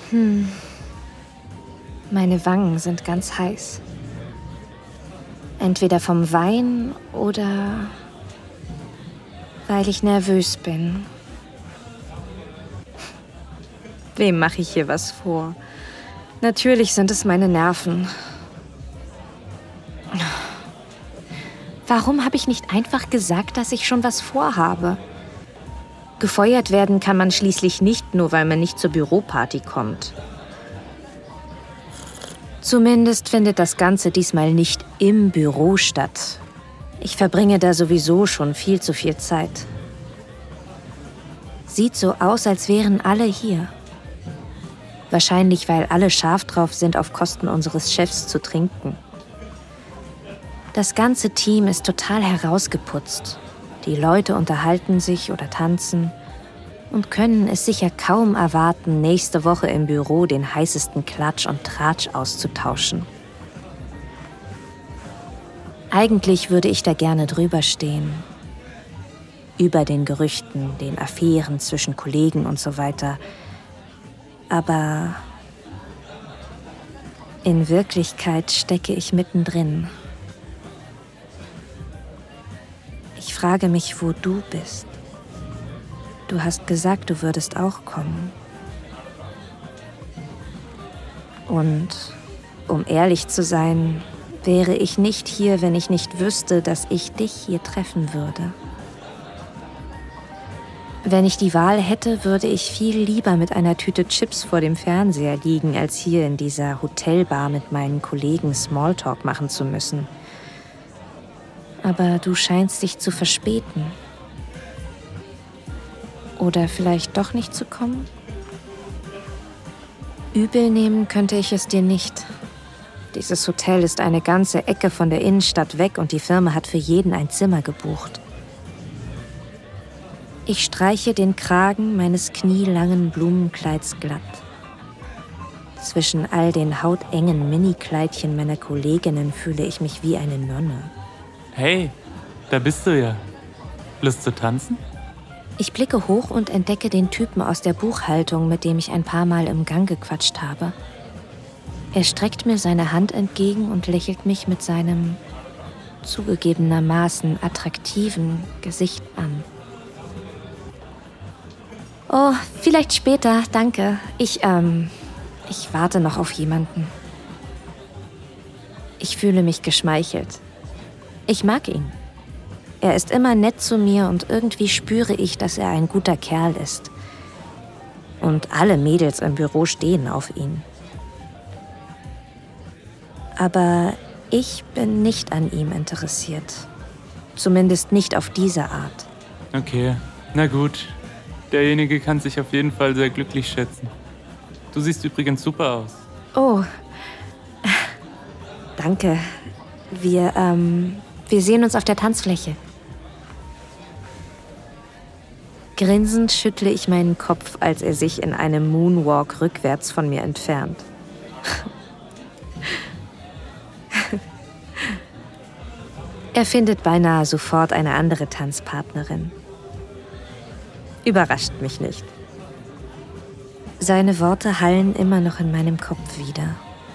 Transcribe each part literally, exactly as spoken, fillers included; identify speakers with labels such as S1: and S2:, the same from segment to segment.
S1: Hm. Meine Wangen sind ganz heiß. Entweder vom Wein oder weil ich nervös bin. Wem mache ich hier was vor? Natürlich sind es meine Nerven. Warum habe ich nicht einfach gesagt, dass ich schon was vorhabe? Gefeuert werden kann man schließlich nicht, nur weil man nicht zur Büroparty kommt. Zumindest findet das Ganze diesmal nicht im Büro statt. Ich verbringe da sowieso schon viel zu viel Zeit. Sieht so aus, als wären alle hier. Wahrscheinlich, weil alle scharf drauf sind, auf Kosten unseres Chefs zu trinken. Das ganze Team ist total herausgeputzt. Die Leute unterhalten sich oder tanzen und können es sicher kaum erwarten, nächste Woche im Büro den heißesten Klatsch und Tratsch auszutauschen. Eigentlich würde ich da gerne drüber stehen. Über den Gerüchten, den Affären zwischen Kollegen und so weiter. Aber in Wirklichkeit stecke ich mittendrin. Ich frage mich, wo du bist. Du hast gesagt, du würdest auch kommen. Und um ehrlich zu sein, wäre ich nicht hier, wenn ich nicht wüsste, dass ich dich hier treffen würde. Wenn ich die Wahl hätte, würde ich viel lieber mit einer Tüte Chips vor dem Fernseher liegen, als hier in dieser Hotelbar mit meinen Kollegen Smalltalk machen zu müssen. Aber du scheinst dich zu verspäten. Oder vielleicht doch nicht zu kommen? Übel nehmen könnte ich es dir nicht. Dieses Hotel ist eine ganze Ecke von der Innenstadt weg und die Firma hat für jeden ein Zimmer gebucht. Ich streiche den Kragen meines knielangen Blumenkleids glatt. Zwischen all den hautengen Minikleidchen meiner Kolleginnen fühle ich mich wie eine Nonne.
S2: Hey, da bist du ja. Lust zu tanzen?
S1: Ich blicke hoch und entdecke den Typen aus der Buchhaltung, mit dem ich ein paar Mal im Gang gequatscht habe. Er streckt mir seine Hand entgegen und lächelt mich mit seinem zugegebenermaßen attraktiven Gesicht an. Oh, vielleicht später, danke. Ich, ähm, ich warte noch auf jemanden. Ich fühle mich geschmeichelt. Ich mag ihn. Er ist immer nett zu mir und irgendwie spüre ich, dass er ein guter Kerl ist. Und alle Mädels im Büro stehen auf ihn. Aber ich bin nicht an ihm interessiert. Zumindest nicht auf diese Art.
S2: Okay, na gut. Derjenige kann sich auf jeden Fall sehr glücklich schätzen. Du siehst übrigens super aus.
S1: Oh, danke. Wir, ähm, wir sehen uns auf der Tanzfläche. Grinsend schüttle ich meinen Kopf, als er sich in einem Moonwalk rückwärts von mir entfernt. Er findet beinahe sofort eine andere Tanzpartnerin. Überrascht mich nicht. Seine Worte hallen immer noch in meinem Kopf wieder.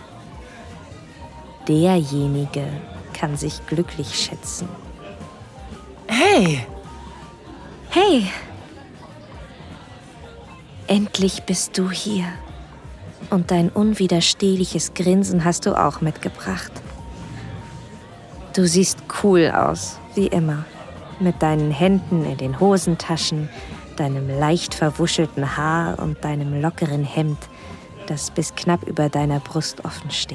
S1: Derjenige kann sich glücklich schätzen.
S3: Hey!
S1: Hey! Endlich bist du hier. Und dein unwiderstehliches Grinsen hast du auch mitgebracht. Du siehst cool aus, wie immer. Mit deinen Händen in den Hosentaschen, deinem leicht verwuschelten Haar und deinem lockeren Hemd, das bis knapp über deiner Brust offen steht.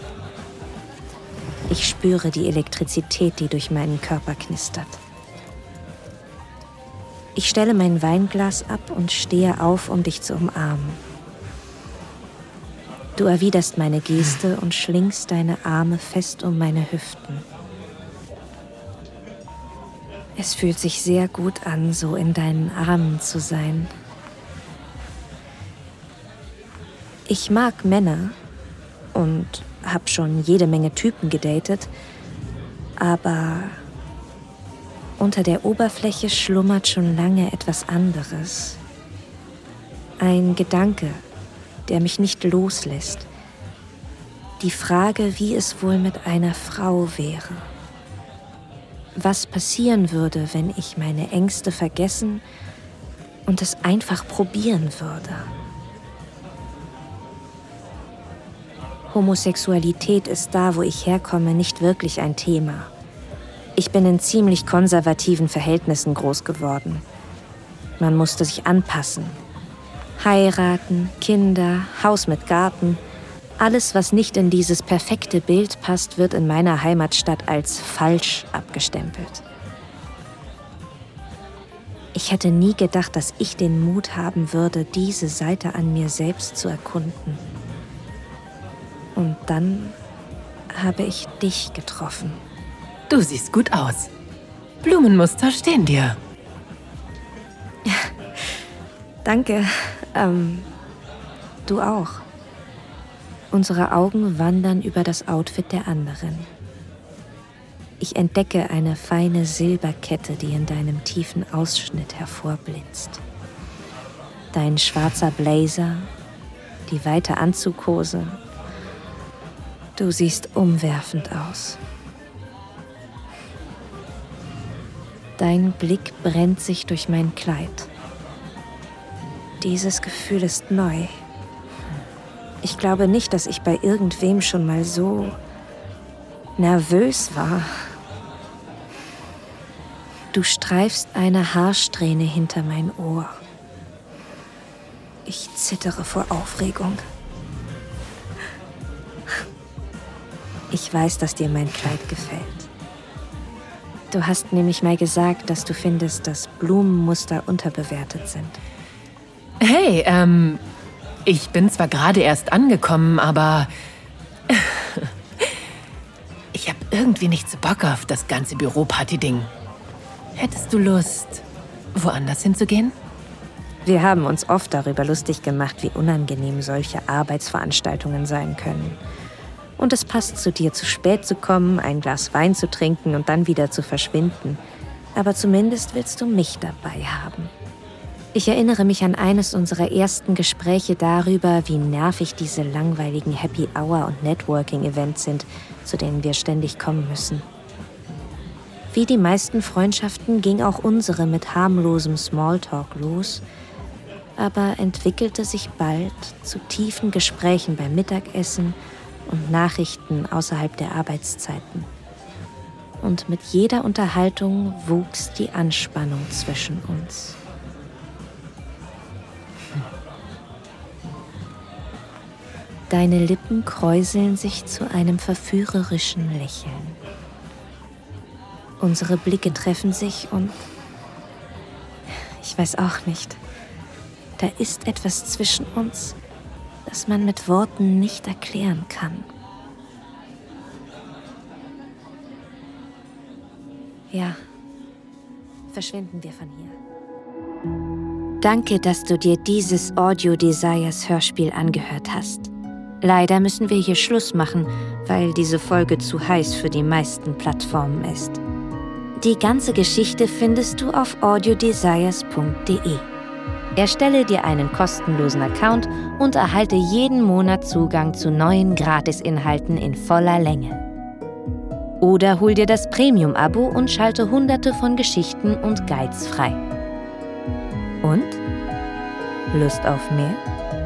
S1: Ich spüre die Elektrizität, die durch meinen Körper knistert. Ich stelle mein Weinglas ab und stehe auf, um dich zu umarmen. Du erwiderst meine Geste und schlingst deine Arme fest um meine Hüften. Es fühlt sich sehr gut an, so in deinen Armen zu sein. Ich mag Männer und habe schon jede Menge Typen gedatet, aber unter der Oberfläche schlummert schon lange etwas anderes. Ein Gedanke, der mich nicht loslässt. Die Frage, wie es wohl mit einer Frau wäre. Was passieren würde, wenn ich meine Ängste vergessen und es einfach probieren würde. Homosexualität ist da, wo ich herkomme, nicht wirklich ein Thema. Ich bin in ziemlich konservativen Verhältnissen groß geworden. Man musste sich anpassen. Heiraten, Kinder, Haus mit Garten. Alles, was nicht in dieses perfekte Bild passt, wird in meiner Heimatstadt als falsch abgestempelt. Ich hätte nie gedacht, dass ich den Mut haben würde, diese Seite an mir selbst zu erkunden. Und dann habe ich dich getroffen.
S3: Du siehst gut aus. Blumenmuster stehen dir.
S1: Danke. Ähm, du auch. Unsere Augen wandern über das Outfit der anderen. Ich entdecke eine feine Silberkette, die in deinem tiefen Ausschnitt hervorblitzt. Dein schwarzer Blazer, die weite Anzughose. Du siehst umwerfend aus. Dein Blick brennt sich durch mein Kleid. Dieses Gefühl ist neu. Ich glaube nicht, dass ich bei irgendwem schon mal so nervös war. Du streifst eine Haarsträhne hinter mein Ohr. Ich zittere vor Aufregung. Ich weiß, dass dir mein Kleid gefällt. Du hast nämlich mal gesagt, dass du findest, dass Blumenmuster unterbewertet sind.
S3: Hey, ähm, ich bin zwar gerade erst angekommen, aber ich habe irgendwie nicht so Bock auf das ganze Büroparty-Ding. Hättest du Lust, woanders hinzugehen?
S1: Wir haben uns oft darüber lustig gemacht, wie unangenehm solche Arbeitsveranstaltungen sein können. Und es passt zu dir, zu spät zu kommen, ein Glas Wein zu trinken und dann wieder zu verschwinden. Aber zumindest willst du mich dabei haben. Ich erinnere mich an eines unserer ersten Gespräche darüber, wie nervig diese langweiligen Happy Hour- und Networking-Events sind, zu denen wir ständig kommen müssen. Wie die meisten Freundschaften ging auch unsere mit harmlosem Smalltalk los, aber entwickelte sich bald zu tiefen Gesprächen beim Mittagessen und Nachrichten außerhalb der Arbeitszeiten. Und mit jeder Unterhaltung wuchs die Anspannung zwischen uns. Deine Lippen kräuseln sich zu einem verführerischen Lächeln. Unsere Blicke treffen sich und ich weiß auch nicht, da ist etwas zwischen uns, das man mit Worten nicht erklären kann. Ja, verschwinden wir von hier. Danke, dass du dir dieses Audio Desires Hörspiel angehört hast. Leider müssen wir hier Schluss machen, weil diese Folge zu heiß für die meisten Plattformen ist. Die ganze Geschichte findest du auf audiodesires punkt de. Erstelle dir einen kostenlosen Account und erhalte jeden Monat Zugang zu neuen Gratisinhalten in voller Länge. Oder hol dir das Premium-Abo und schalte hunderte von Geschichten und Guides frei. Und? Lust auf mehr?